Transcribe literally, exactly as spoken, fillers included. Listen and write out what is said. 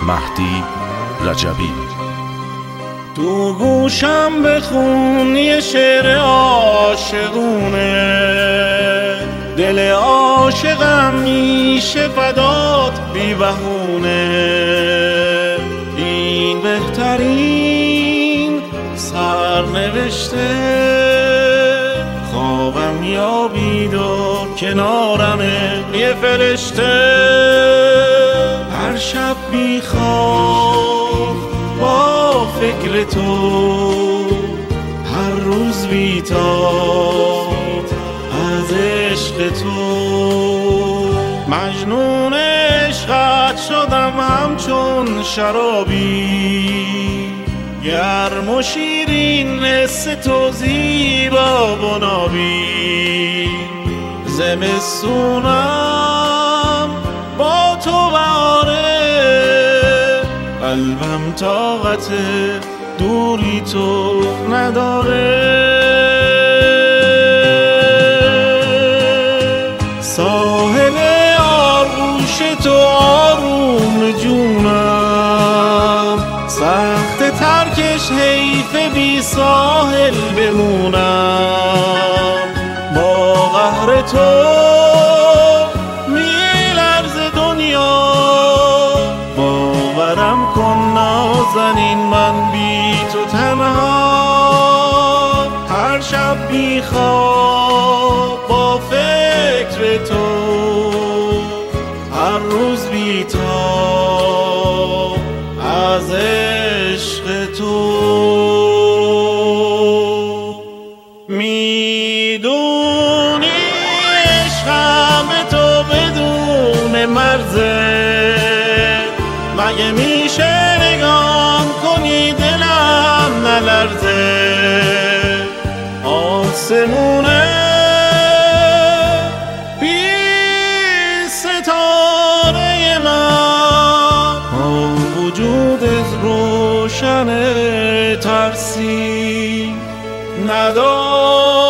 مهدی رجبی. تو گوشم بخون یه شعر عاشقونه، دل عاشقم میشه فدات بی بهونه. این بهترین سرنوشته، خوابم یا بیدار کنارمه یه فرشته. هر شب میخوام با فکر تو، هر روز بیتاب از عشق تو. مجنون عشقت شدم همچون شرابی، گرم و شیرین حس تو زیبا و نابی. زمستونم با تو بهاره، قلبم طاقت دوری تو نداره. ساحل آغوش تو آروم جونم، سخت ترکش حیف بی ساحل بمونم. با قهر تو میلرزه دنیا، باورم کن نازنین من بی تو تنها. هر شب بیخواب با فکر تو، هر روز بیتاب از عشق تو. میدونی عشقم تو بدون مرزه، مگه میشه نگاه کنی دلم نلرزه. آسمونه بی ستاره من، با وجودت روشن ترسی نداره.